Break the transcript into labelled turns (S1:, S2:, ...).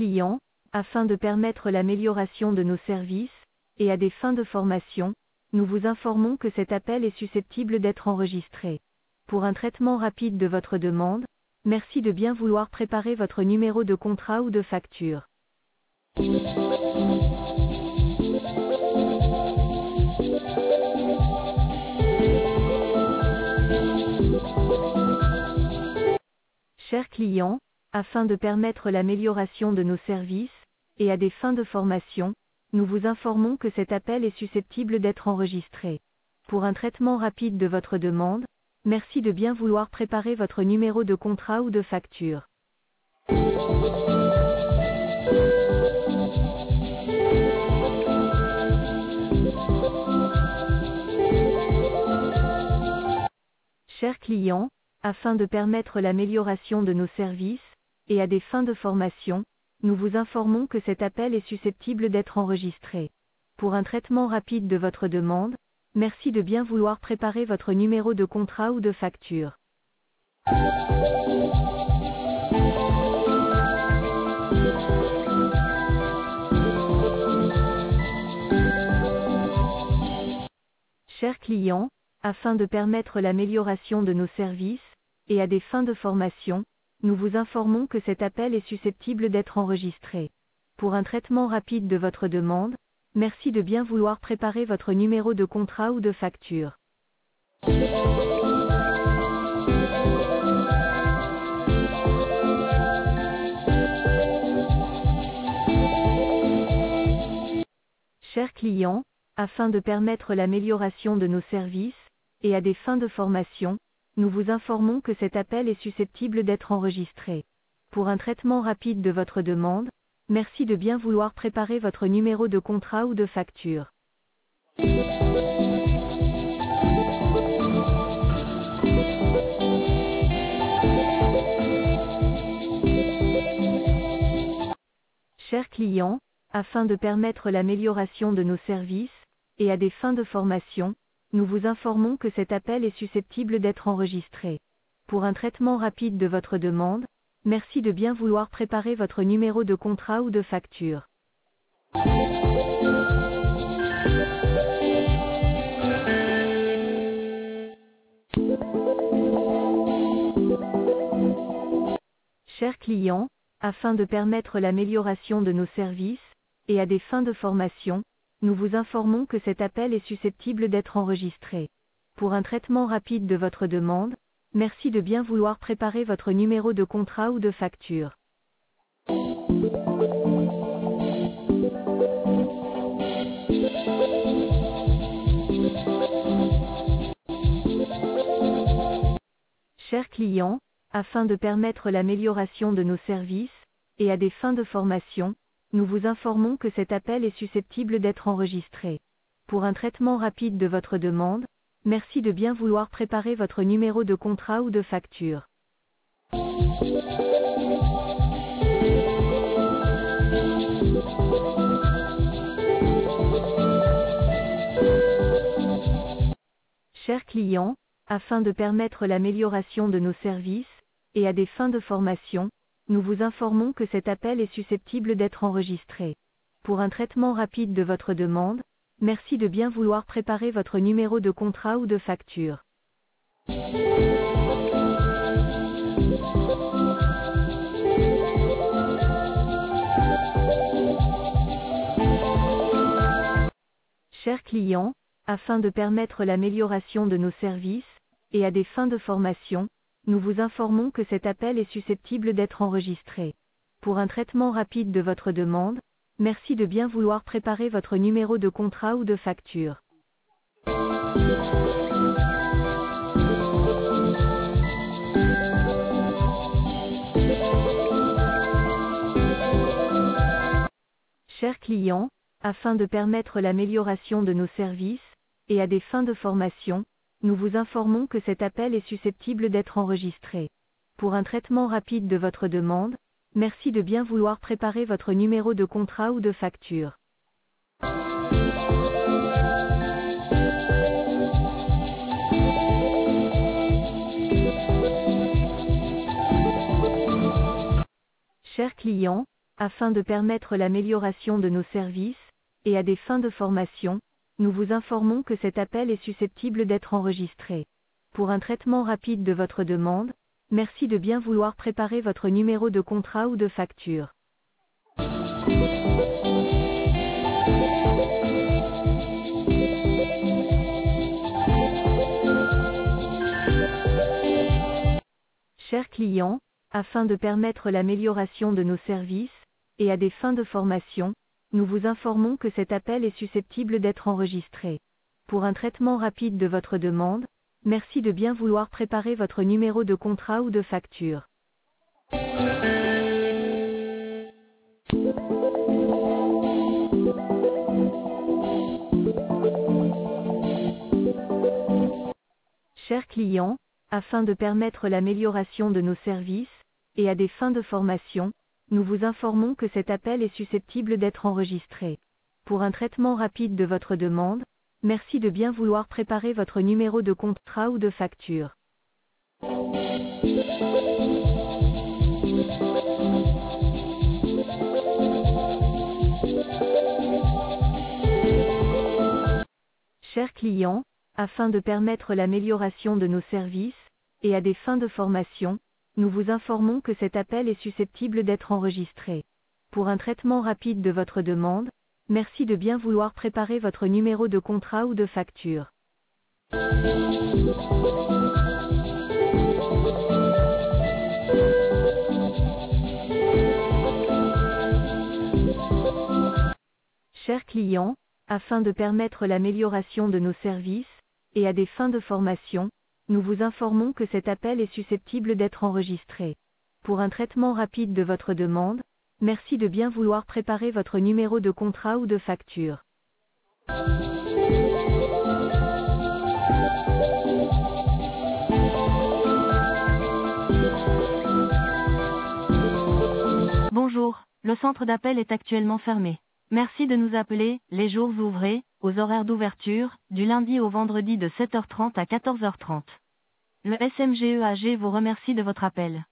S1: clients, afin de permettre l'amélioration de nos services, et à des fins de formation, nous vous informons que cet appel est susceptible d'être enregistré. Pour un traitement rapide de votre demande, merci de bien vouloir préparer votre numéro de contrat ou de facture. Chers clients, afin de permettre l'amélioration de nos services, et à des fins de formation, nous vous informons que cet appel est susceptible d'être enregistré. Pour un traitement rapide de votre demande, merci de bien vouloir préparer votre numéro de contrat ou de facture. Chers clients, afin de permettre l'amélioration de nos services, et à des fins de formation, nous vous informons que cet appel est susceptible d'être enregistré. Pour un traitement rapide de votre demande, merci de bien vouloir préparer votre numéro de contrat ou de facture. Chers clients, afin de permettre l'amélioration de nos services, et à des fins de formation, nous vous informons que cet appel est susceptible d'être enregistré. Pour un traitement rapide de votre demande, merci de bien vouloir préparer votre numéro de contrat ou de facture. Chers clients, afin de permettre l'amélioration de nos services, et à des fins de formation, nous vous informons que cet appel est susceptible d'être enregistré. Pour un traitement rapide de votre demande, merci de bien vouloir préparer votre numéro de contrat ou de facture. Chers clients, afin de permettre l'amélioration de nos services, et à des fins de formation, nous vous informons que cet appel est susceptible d'être enregistré. Pour un traitement rapide de votre demande, merci de bien vouloir préparer votre numéro de contrat ou de facture. Chers clients, afin de permettre l'amélioration de nos services, et à des fins de formation, nous vous informons que cet appel est susceptible d'être enregistré. Pour un traitement rapide de votre demande, merci de bien vouloir préparer votre numéro de contrat ou de facture. Chers clients, afin de permettre l'amélioration de nos services, et à des fins de formation, nous vous informons que cet appel est susceptible d'être enregistré. Pour un traitement rapide de votre demande, merci de bien vouloir préparer votre numéro de contrat ou de facture. Chers clients, afin de permettre l'amélioration de nos services, et à des fins de formation, nous vous informons que cet appel est susceptible d'être enregistré. Pour un traitement rapide de votre demande, merci de bien vouloir préparer votre numéro de contrat ou de facture. Chers clients, afin de permettre l'amélioration de nos services, et à des fins de formation, nous vous informons que cet appel est susceptible d'être enregistré. Pour un traitement rapide de votre demande, merci de bien vouloir préparer votre numéro de contrat ou de facture. Chers clients, afin de permettre l'amélioration de nos services, et à des fins de formation, nous vous informons que cet appel est susceptible d'être enregistré. Pour un traitement rapide de votre demande, merci de bien vouloir préparer votre numéro de contrat ou de facture. Chers clients, Afin de permettre l'amélioration de nos services, et à des fins de formation, nous vous informons que cet appel est susceptible d'être enregistré. Pour un traitement rapide de votre demande, merci de bien vouloir préparer votre numéro de contrat ou de facture. Chers clients, afin de permettre l'amélioration de nos services, et à des fins de formation, nous vous informons que cet appel est susceptible d'être enregistré. Pour un traitement rapide de votre demande, merci de bien vouloir préparer votre numéro de contrat ou de facture. Chers clients, afin de permettre l'amélioration de nos services, et à des fins de formation, nous vous informons que cet appel est susceptible d'être enregistré. Pour un traitement rapide de votre demande, merci de bien vouloir préparer votre numéro de contrat ou de facture. Chers clients, afin de permettre l'amélioration de nos services, et à des fins de formation, nous vous informons que cet appel est susceptible d'être enregistré. Pour un traitement rapide de votre demande, merci de bien vouloir préparer votre numéro de contrat ou de facture. Chers clients, afin de permettre l'amélioration de nos services, et à des fins de formation, nous vous informons que cet appel est susceptible d'être enregistré. Pour un traitement rapide de votre demande, merci de bien vouloir préparer votre numéro de contrat ou de facture.
S2: Bonjour, le centre d'appel est actuellement fermé. Merci de nous appeler, les jours ouvrés, aux horaires d'ouverture, du lundi au vendredi de 7h30 à 14h30. Le SMGEAG vous remercie de votre appel.